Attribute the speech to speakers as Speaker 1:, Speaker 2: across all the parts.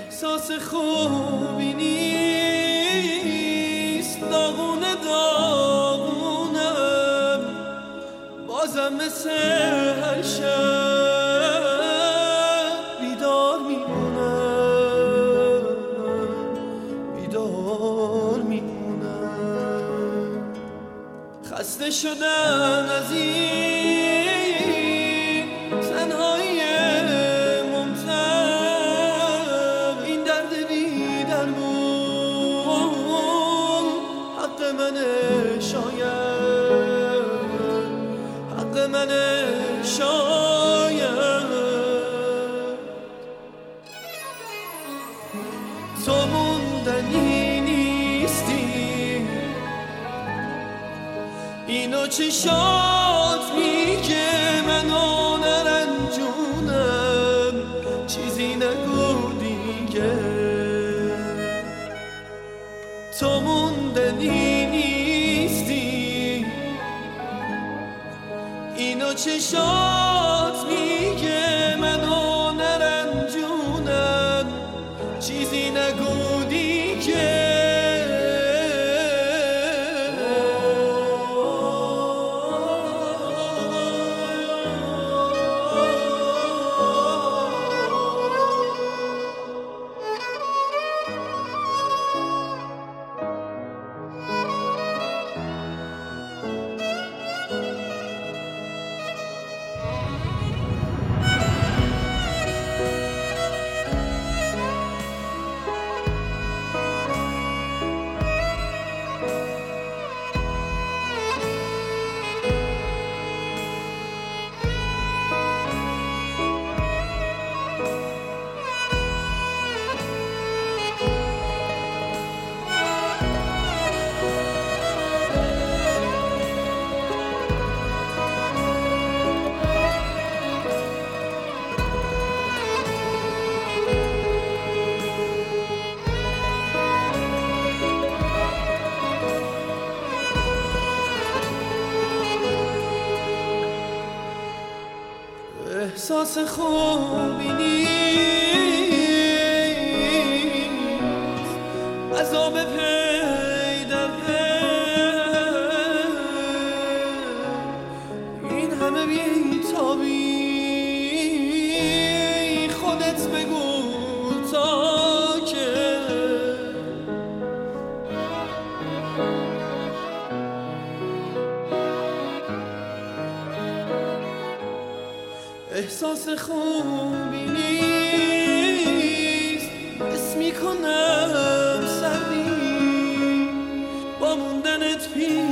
Speaker 1: احساس خوبی نیست، داغونه داغونم بازم مثل هر شب بیدار میمونم، بیدار میمونم. خسته شدم از این تنهایی ممتد، این درد بی درمون حق منه شاید، حق منه شاید. تو موندنی نیستی، اینو چشات میگه منو نرنجونم، چیزی نگو دیگه. تو موندنی نیستی، اینو چشات میگه منو نرنجونم، چیزی نگو دیگه. احساس خوبی نیست، عذاب پی در پی، این همه بی‌تابی خودت بگو تا که احساس خوبی نیست، حس میکنم سردی با موندنت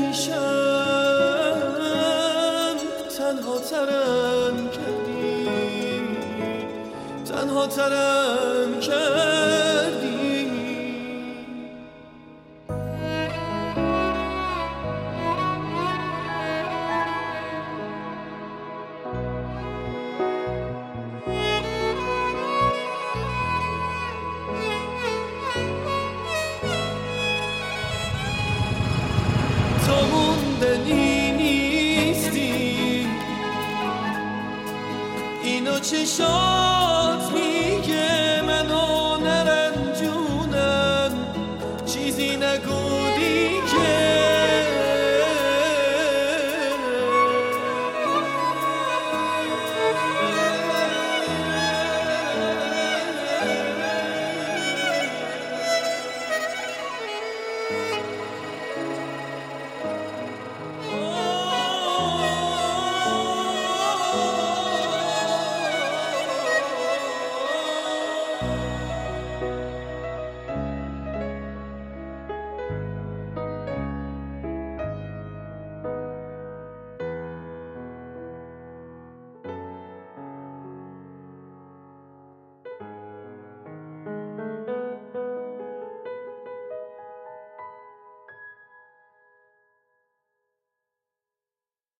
Speaker 1: پیشم، تنها ترم کردی، تنها ترم کردی. تو موندنی نیستی، اینو چشام